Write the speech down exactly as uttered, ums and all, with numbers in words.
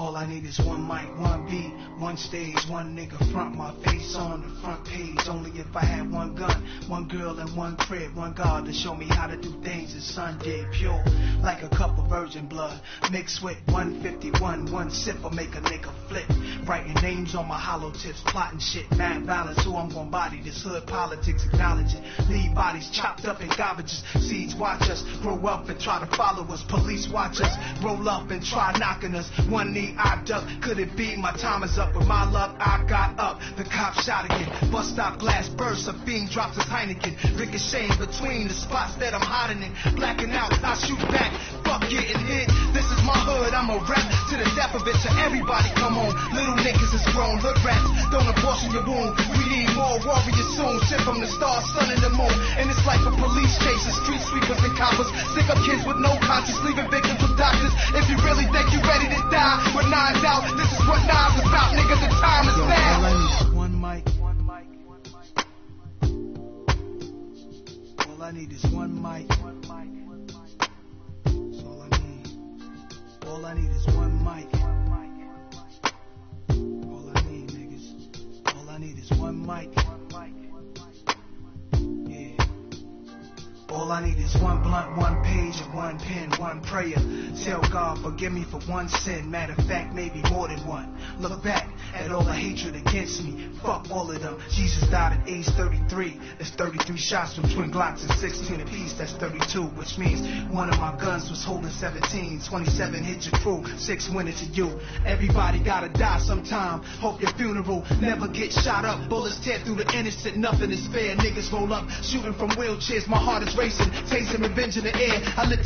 All I need is one mic, one beat, one stage, one nigga front my face on the front page. Only if I had one gun, one girl and one crib, one God to show me how to do things the sun did. Pure like a cup of virgin blood mixed with one fifty-one. One sip will make a nigga flip. Writing names on my hollow tips, plotting shit, mad balance. Who I'm gonna body? This hood politics, acknowledge it. Leave bodies chopped up in garbages. Seeds watch us grow up and try to follow us. Police watch us roll up and try knocking us. One knee I duck. Could it be my time is up? With my luck I got up. The cop shot again. Bus stop glass bursts. A fiend drops his Heineken. Ricocheting between the spots that I'm hiding in. Blacking out, I shoot back. Fuck getting hit. This is my hood. I'm a rap to the death of it. To everybody come on. Little niggas is grown. Hood rats don't abortion your wound. We need more warriors soon. Shit from the stars, sun and the moon. And it's like a police chase. Street sweepers and coppers. Stick up kids with no conscience. Leaving victims with doctors. If you really think you ready to die with nines out, this is what nines is about, nigga. The time is now. All I need is one mic. All I need is one mic. That's all I need. All I need is one mic. All I need, niggas. All I need is one mic. Yeah. All I need is one blunt, one page, and one pen, one prayer. Tell God, forgive me for one sin. Matter of fact, maybe more than one. Look back at all the hatred against me. Fuck all of them. Jesus died at age thirty-three. That's thirty-three shots from twin Glocks and sixteen apiece. That's thirty-two, which means one of my guns was holding seventeen. twenty-seven hit your crew, six went into you. Everybody gotta die sometime. Hope your funeral never get shot up. Bullets tear through the innocent, nothing is fair. Niggas roll up, shooting from wheelchairs. My heart is racing, tasting revenge in the air. I lit